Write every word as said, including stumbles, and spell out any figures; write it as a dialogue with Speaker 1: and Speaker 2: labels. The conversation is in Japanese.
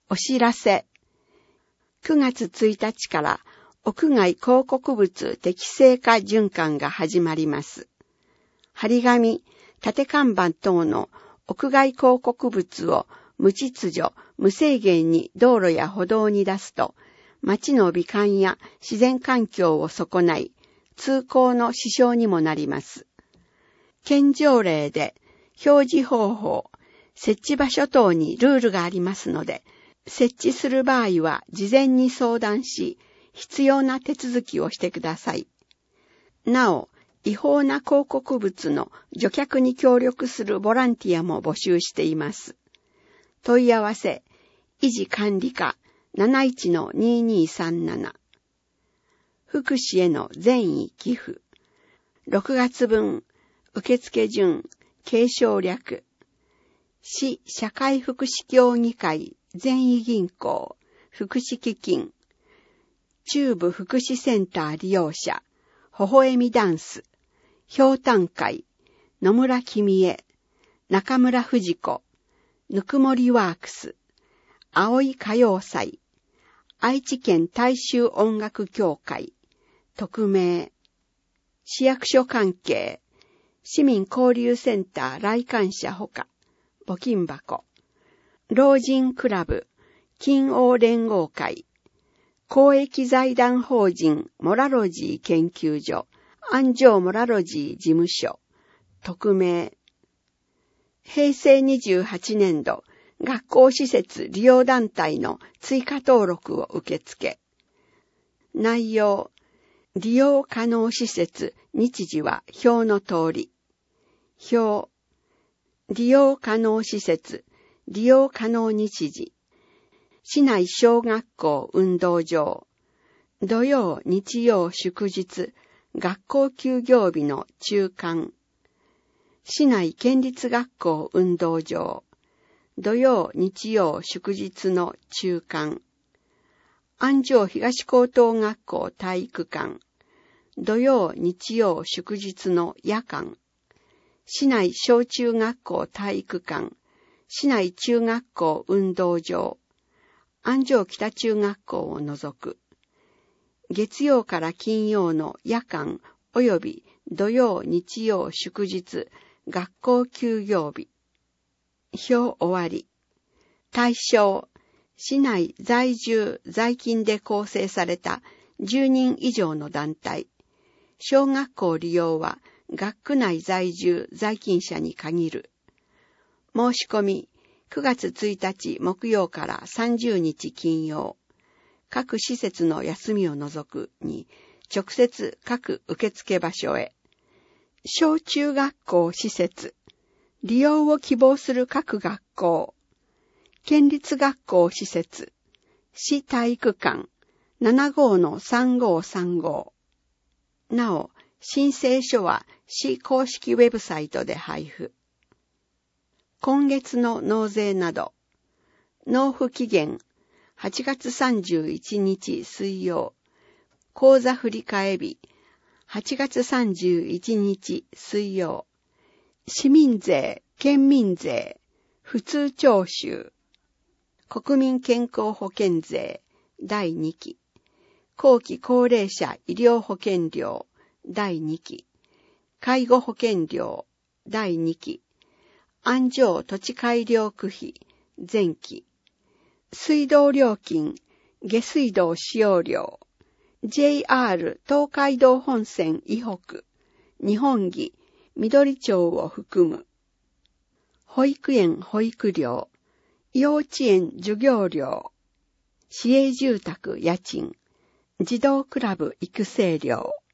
Speaker 1: お知らせ。くがつついたちから屋外広告物適正化循環が始まります。張り紙、縦看板等の屋外広告物を無秩序、無制限に道路や歩道に出すと、街の美観や自然環境を損ない、通行の支障にもなります。県条例で表示方法、設置場所等にルールがありますので、設置する場合は事前に相談し、必要な手続きをしてください。なお、違法な広告物の除却に協力するボランティアも募集しています。問い合わせ、維持管理課 なないちのにーにーさんなな。福祉への善意寄付。ろくがつ分、受付順、継承略。市社会福祉協議会善意銀行、福祉基金。中部福祉センター利用者、微笑みダンス。ひょうたん会、野村君江、中村藤子、ぬくもりワークス、葵歌謡祭、愛知県大衆音楽協会、匿名、市役所関係、市民交流センター来館者ほか、募金箱、老人クラブ、金王連合会、公益財団法人モラロジー研究所、安城モラロジー事務所、匿名。へいせいにじゅうはちねんど、学校施設利用団体の追加登録を受付。内容、利用可能施設、日時は表の通り。表、利用可能施設、利用可能日時。市内小学校運動場。土曜、日曜、祝日。学校休業日の中間。市内県立学校運動場。土曜、日曜、祝日の中間。安城東高等学校体育館。土曜、日曜、祝日の夜間。市内小中学校体育館。市内中学校運動場。安城北中学校を除く。月曜から金曜の夜間及び土曜、日曜、祝日、学校休業日。表終わり。対象、市内在住、在勤で構成されたじゅうにん以上の団体。小学校利用は学区内在住、在勤者に限る。申し込み、くがつついたち木曜からさんじゅうにち金曜。各施設の休みを除くに、直接各受付場所へ。小中学校施設、利用を希望する各学校。県立学校施設、市体育館、ななごうのさんごうさんごう。なお、申請書は市公式ウェブサイトで配布。今月の納税など、納付期限、はちがつさんじゅういちにち水曜、口座振替日、はちがつさんじゅういちにち水曜、市民税、県民税、普通徴収、国民健康保険税、だいにき、後期高齢者医療保険料、だいにき、介護保険料、だいにき、安城土地改良区費、前期、水道料金、下水道使用料、ジェイアール 東海道本線以北、日本木、緑町を含む。保育園保育料、幼稚園授業料、市営住宅家賃、児童クラブ育成料。